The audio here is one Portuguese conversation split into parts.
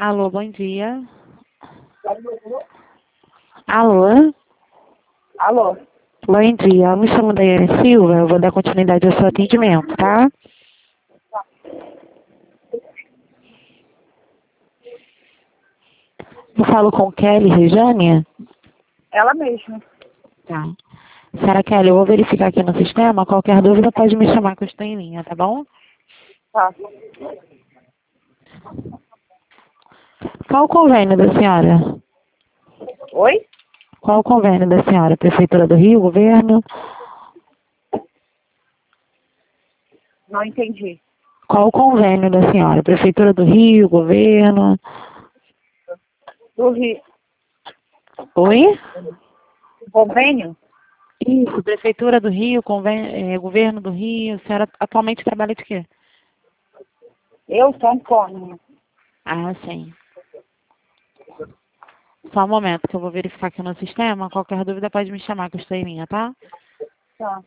Alô, bom dia. Alô? Alô? Bom dia, eu me chamo Daiane Silva, eu vou dar continuidade ao seu atendimento, tá? Eu falo com Kelly Rejane? Ela mesma. Tá. Senhora Kelly, eu vou verificar aqui no sistema, qualquer dúvida pode me chamar que eu estou em linha, tá bom? Tá. Qual o convênio da senhora? Oi? Qual o convênio da senhora? Prefeitura do Rio, governo? Não entendi. Qual o convênio da senhora? Prefeitura do Rio, governo? Do Rio. Oi? Convênio? Isso, Prefeitura do Rio, governo do Rio. A senhora atualmente trabalha de quê? Eu sou Antônio. Ah, sim. Só um momento que eu vou verificar aqui no sistema. Qualquer dúvida pode me chamar que eu estou em linha, tá? Tá.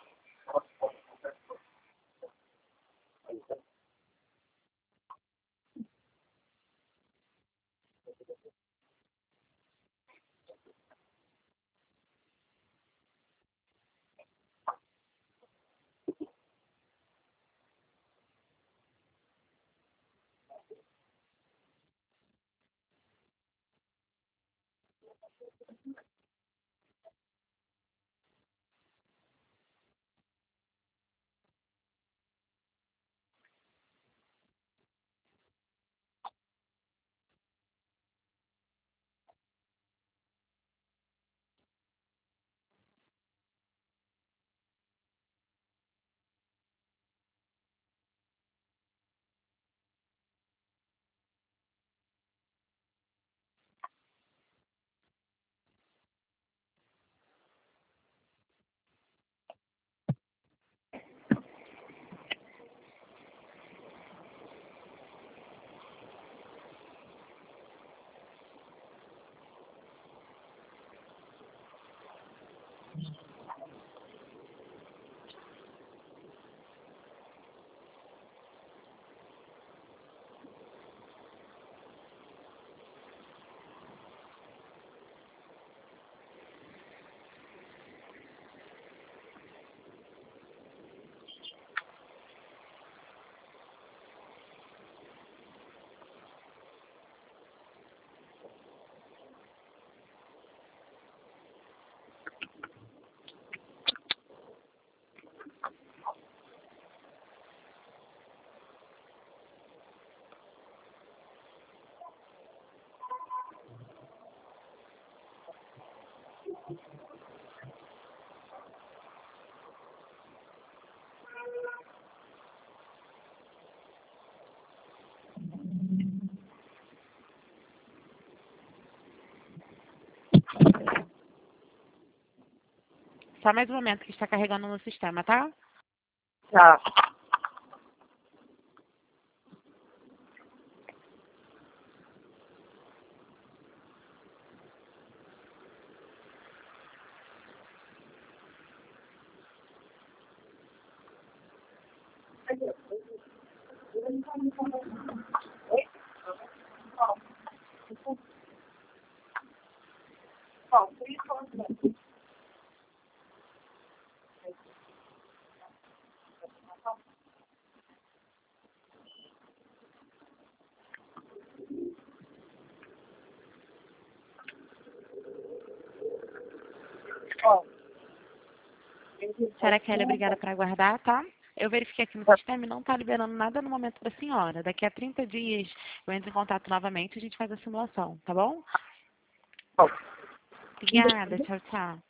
Só mais um momento que está carregando no sistema, tá? Tá. Ó. Senhora Kelly, obrigada por aguardar, tá? Eu verifiquei aqui no sistema e não está liberando nada no momento da senhora. Daqui a 30 dias eu entro em contato novamente e a gente faz a simulação, tá bom? Ó. Obrigada, tchau, tchau.